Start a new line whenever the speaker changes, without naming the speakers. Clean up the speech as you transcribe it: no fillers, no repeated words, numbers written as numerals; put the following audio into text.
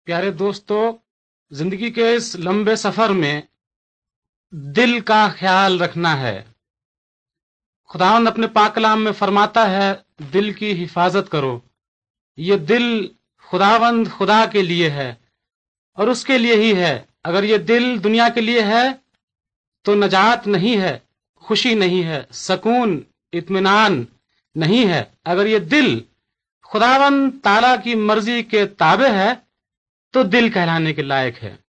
प्यारे दोस्तों, जिंदगी के इस लंबे सफर में दिल का ख्याल रखना है। खुदावंद अपने पाक कलाम में फरमाता है, दिल की हिफाजत करो। ये दिल खुदावंद खुदा के लिए है और उसके लिए ही है। अगर ये दिल दुनिया के लिए है तो नजात नहीं है, खुशी नहीं है, सकून, इत्मीनान नहीं है। अगर ये दिल खुदावंद ताला की मर्जी के ताबे है तो दिल कहलाने के लायक है।